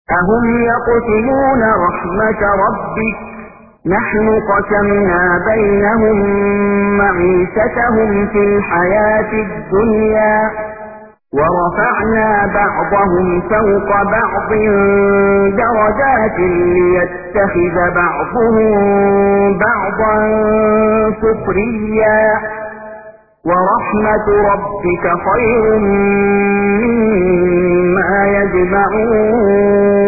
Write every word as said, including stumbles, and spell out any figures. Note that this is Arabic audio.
أهم يقسمون رحمة ربك نحن قسمنا بينهم معيشتهم في الحياة الدنيا ورفعنا بعضهم فوق بعض درجات ليتخذ بعضهم بعضا سخريا ورحمة ربك خير مما يجمعون